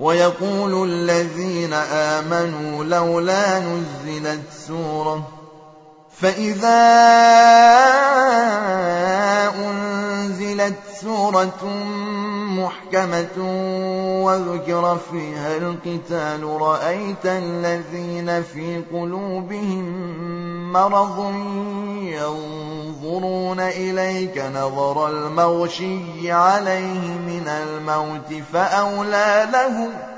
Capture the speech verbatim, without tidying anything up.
ويقول الذين آمنوا لولا نزلت سورة فإذا أنزلت سورة محكمة وذكر فيها القتال رأيت الذين في قلوبهم مرض ينظرون إليك نظر المغشي عليه من الموت فأولى لهم